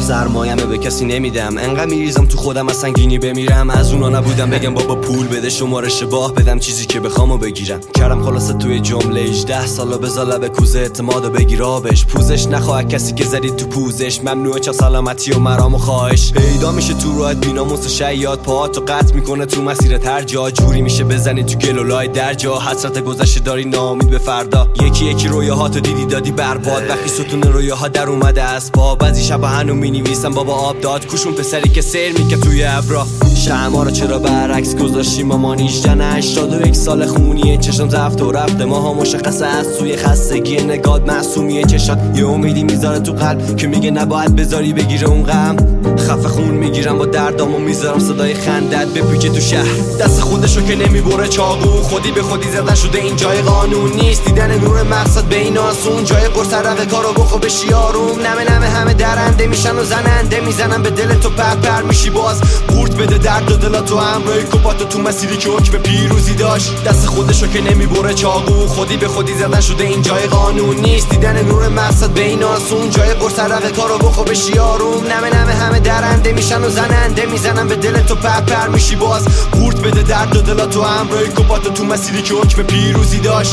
سرمایه‌مه به کسی نمیدم، انقدر میریزم تو خودم از سنگینی بمیرم. از اونا نبودم بگم بابا پول بده شماره شباه بدم چیزی که بخوامو بگیرم. کردم خلاصه توی جمله 18 سالا بذار لب کوزه اعتمادو بگیر آبش. پوزش نخواه کسی که زدی تو پوزش، ممنوعه چه سلامتی و مرام و خواهش. پیدا میشه تو راحت بیناموس شیاد، پاهاتو قطع میکنه تو مسیرت هر جا. جوری میشه بزنی تو گل و لای در جا، حسرت گذشته داری ناامید به فردا. یکی یکی رویاهاتو دیدی دادی برباد، وقتی ستون رویاها در اومده از پا. بعضی شبا هنو مینویسم بابا آب داد، کوشون پسری که سیر میکرد توی ابرا. شمعا رو چرا برعکس گذاشتیم مامان 81 سال خونیه، چشم زفت و رفته ماها مشخصه از سوی خستگی نگات معصومیه. چشات یه امیدی میذاره تو قلب که میگه نباید بذاری بگیره اون غم. خفه خون میگیرم با دردامو میذارم صدای خندت بپیچه تو شهر. دست خودشو که نمیبره چاقو، خودی به خودی زدن شده این جای قانون نیست. دیدن نور مقصد به این آسون، جای قرص رقه کارو بخو بشی آروم. نمه همه درنده میشن و زننده میزنن به دل تو، پر میشی باز قورت بده درد و دلاتو همراه کپاتو تو مسیری که حکم پیروزی داشت. دست خودشو که نمیبره چاقو، خودی به خودی زدن شده این جای قانون نیست. دیدن نور مقصد به این آسون، جای قرص رقه کارو بخو بشی آروم. نمه همه درنده میشن و زننده میزنن به دل تو، پر میشی باز قورت بده درد و دلاتو همراه کپاتو تو مسیری که حکم پیروزی داشت.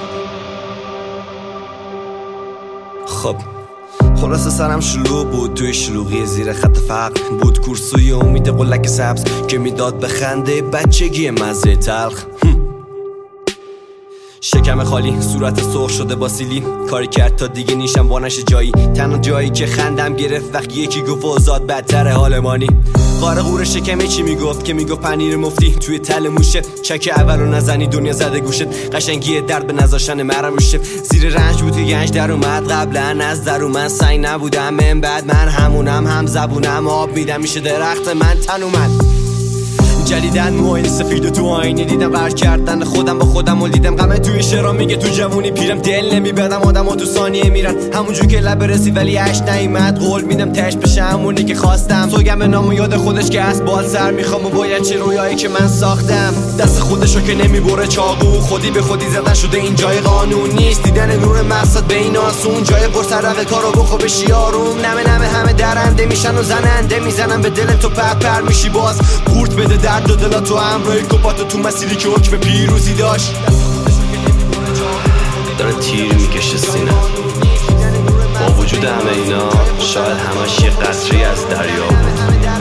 خب خلاصه سرم شلوغ بود، توی شلوغی زیر خط فقر بود. کورسوی امید قلک سبز که میداد به خنده بچگی مزه تلخ. شکم خالی، صورت سرخ شده با سیلی، کاری کرد تا دیگه نیشم وانش جایی. تنها جایی که خندم گرفت وقتی یکی گفت اوزاد بدتره حالمانی. قاره غور شکمه چی میگفت که میگفت پنیر مفتی توی تل موشه. چک اولو نزنی دنیا زده گوشت، قشنگی درد به نذاشتن مرم روشه. زیر رنج بود که گنج در اومد، قبلا از درو من سنگ نبودم، من بعد من همونم، هم زبونم آب میدم میشه درخت من تن اومد. جلیدن موهای سفید و تو آینه دیدم قرار کردن خودم با خودم و دیدم غمه توی شعرها میگه تو جوونی پیرم دل نمیبردم آدم ها تو ثانیه میرن همونجور که لب رسی ولی عشق نیومد. قول میدم تش بشه همونی که خواستم، سوگم به نام و یاد خودش که از بال سر میخوام و باید چه رویایی که من ساختم. دست خودشو که نمیبره چاقو، خودی به خودی زدن شده این جای قانون نیست. دیدن نور مقصد به این آسون، جای قرص رقه کارو بخو بشی آروم. نمه همه درنده میشن و زننده میزنن به دل تو، پر میشی باز قورت بده درد و دلاتو همراه کپاتو تو مسیری که حکم پیروزی داشت. داره تیر میکشه سینه، با وجود همه اینا شاید همش یه قطره از دریا بود.